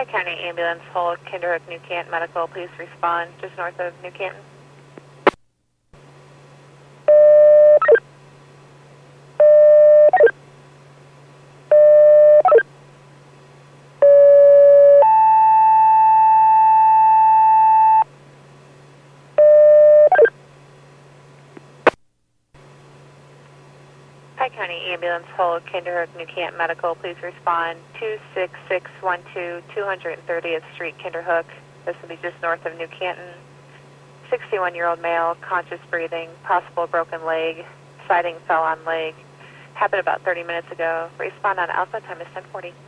County Ambulance, hold Kinderhook, New Canton Medical. Please respond just north of New Canton. Pike County Ambulance, hold Kinderhook, New Canton Medical. Please respond 26612 230th Street, Kinderhook. This will be just north of New Canton. 61-year-old male, conscious breathing, possible broken leg, siding fell on leg. Happened about 30 minutes ago. Respond on Alpha, time is 10:40.